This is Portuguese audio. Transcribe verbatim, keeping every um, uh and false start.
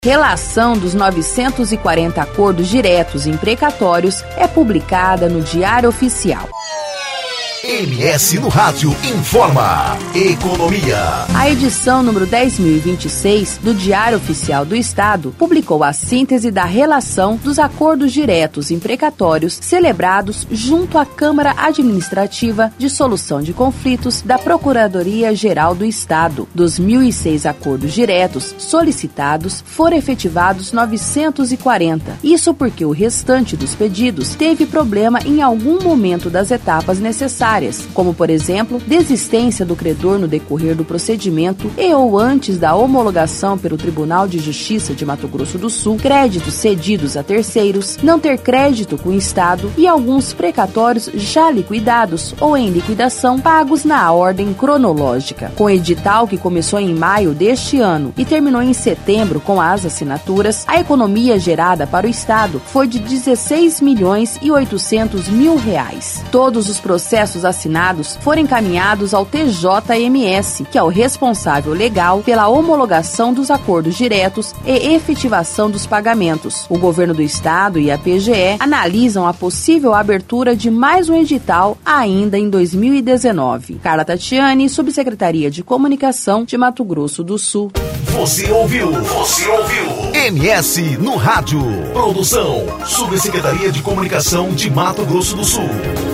Relação dos novecentos e quarenta acordos diretos e imprecatórios é publicada no Diário Oficial. M S no Rádio informa Economia. A edição número dez mil e vinte e seis do Diário Oficial do Estado publicou a síntese da relação dos acordos diretos e imprecatórios celebrados junto à Câmara Administrativa de Solução de Conflitos da Procuradoria-Geral do Estado. Dos mil e seis acordos diretos solicitados, foram efetivados novecentos e quarenta. Isso porque o restante dos pedidos teve problema em algum momento das etapas necessárias, como, por exemplo, desistência do credor no decorrer do procedimento e ou antes da homologação pelo Tribunal de Justiça de Mato Grosso do Sul, créditos cedidos a terceiros, não ter crédito com o Estado e alguns precatórios já liquidados ou em liquidação pagos na ordem cronológica. Com o edital que começou em maio deste ano e terminou em setembro com as assinaturas, a economia gerada para o Estado foi de dezesseis milhões e oitocentos mil reais. Todos os processos assinados foram encaminhados ao T J M S, que é o responsável legal pela homologação dos acordos diretos e efetivação dos pagamentos. O governo do estado e a P G E analisam a possível abertura de mais um edital ainda em dois mil e dezenove. Carla Tatiani, Subsecretaria de Comunicação de Mato Grosso do Sul. Você ouviu? Você ouviu? M S no Rádio. Produção, Subsecretaria de Comunicação de Mato Grosso do Sul.